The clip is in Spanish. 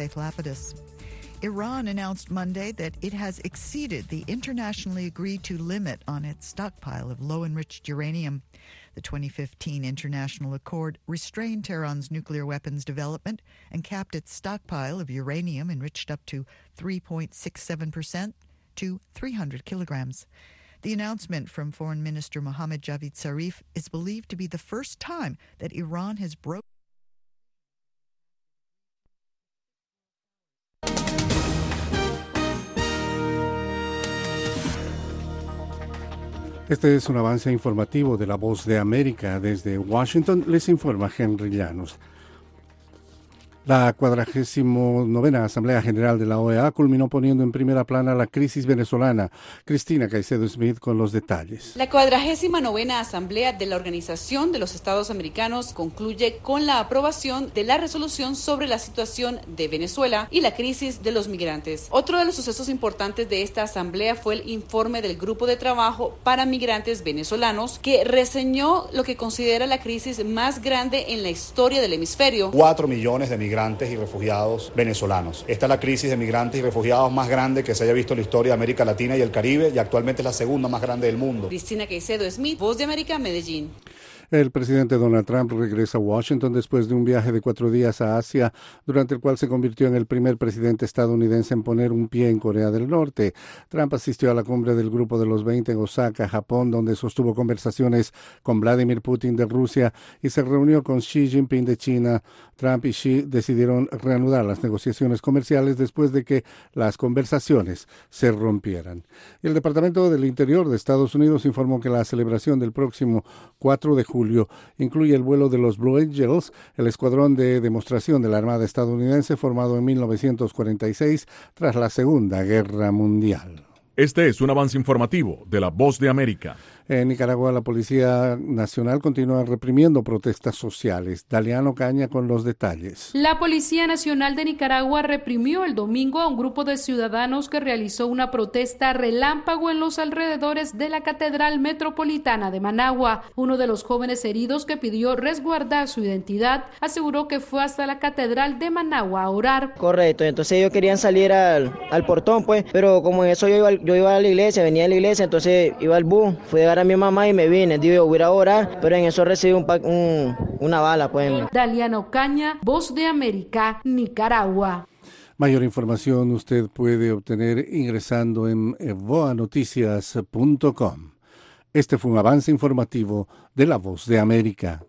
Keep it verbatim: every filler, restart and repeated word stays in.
Faith Lapidus. Iran announced Monday that it has exceeded the internationally agreed-to limit on its stockpile of low-enriched uranium. The twenty fifteen international accord restrained Tehran's nuclear weapons development and capped its stockpile of uranium enriched up to three point six seven percent to three hundred kilograms. The announcement from Foreign Minister Mohammad Javad Zarif is believed to be the first time that Iran has broken. Este es un avance informativo de La Voz de América. Desde Washington les informa Henry Llanos. La cuadragésimo novena Asamblea General de la O E A culminó poniendo en primera plana la crisis venezolana. Cristina Caicedo Smith con los detalles. La cuadragésima novena Asamblea de la Organización de los Estados Americanos concluye con la aprobación de la resolución sobre la situación de Venezuela y la crisis de los migrantes. Otro de los sucesos importantes de esta asamblea fue el informe del Grupo de Trabajo para Migrantes Venezolanos, que reseñó lo que considera la crisis más grande en la historia del hemisferio. Cuatro millones de migrantes y refugiados venezolanos. Esta es la crisis de migrantes y refugiados más grande que se haya visto en la historia de América Latina y el Caribe, y actualmente es la segunda más grande del mundo. Cristina Caicedo Smith, Voz de América, Medellín. El presidente Donald Trump regresa a Washington después de un viaje de cuatro días a Asia, durante el cual se convirtió en el primer presidente estadounidense en poner un pie en Corea del Norte. Trump asistió a la cumbre del Grupo de los veinte en Osaka, Japón, donde sostuvo conversaciones con Vladimir Putin de Rusia y se reunió con Xi Jinping de China. Trump y Xi decidieron reanudar las negociaciones comerciales después de que las conversaciones se rompieran. El Departamento del Interior de Estados Unidos informó que la celebración del próximo cuatro de julio Julio incluye el vuelo de los Blue Angels, el escuadrón de demostración de la Armada estadounidense formado en mil novecientos cuarenta y seis tras la Segunda Guerra Mundial. Este es un avance informativo de La Voz de América. En Nicaragua, la Policía Nacional continúa reprimiendo protestas sociales. Daliano Caña con los detalles. La Policía Nacional de Nicaragua reprimió el domingo a un grupo de ciudadanos que realizó una protesta relámpago en los alrededores de la Catedral Metropolitana de Managua. Uno de los jóvenes heridos, que pidió resguardar su identidad, aseguró que fue hasta la Catedral de Managua a orar. Correcto, entonces ellos querían salir al, al portón, pues, pero como en eso yo iba, yo iba a la iglesia, venía a la iglesia, entonces iba al bus, fui a llegar a mi mamá y me vine, digo, voy a ir a orar, pero en eso recibí un, un, una bala, pues. Daliano Caña, Voz de América, Nicaragua. Mayor información usted puede obtener ingresando en voa noticias punto com. Este fue un avance informativo de La Voz de América.